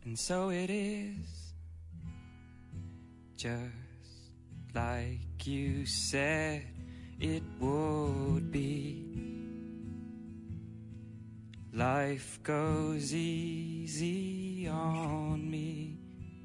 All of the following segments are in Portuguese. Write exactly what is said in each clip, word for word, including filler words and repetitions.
And so it is, just like you said it would be. Life goes easy on me.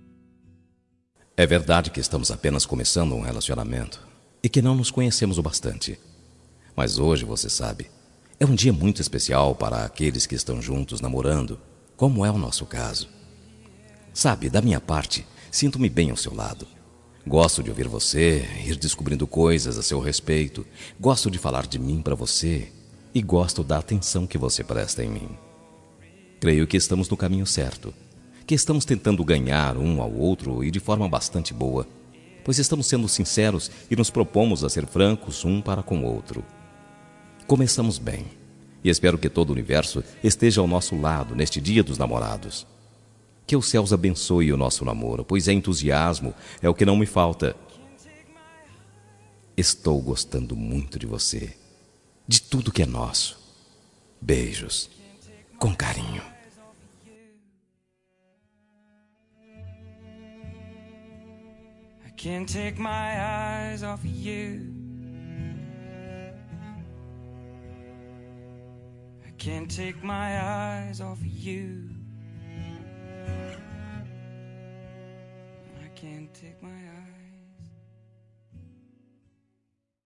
É verdade que estamos apenas começando um relacionamento e que não nos conhecemos o bastante. Mas hoje, você sabe, é um dia muito especial para aqueles que estão juntos namorando, como é o nosso caso. Sabe, da minha parte, sinto-me bem ao seu lado. Gosto de ouvir você, ir descobrindo coisas a seu respeito. Gosto de falar de mim para você e gosto da atenção que você presta em mim. Creio que estamos no caminho certo, que estamos tentando ganhar um ao outro e de forma bastante boa, pois estamos sendo sinceros e nos propomos a ser francos um para com o outro. Começamos bem e espero que todo o universo esteja ao nosso lado neste dia dos namorados. Que os céus abençoe o nosso namoro, pois é entusiasmo, é o que não me falta. Estou gostando muito de você, de tudo que é nosso. Beijos, com carinho. I can't take my eyes off of you. I can't take my eyes off of you. I can't take my eyes.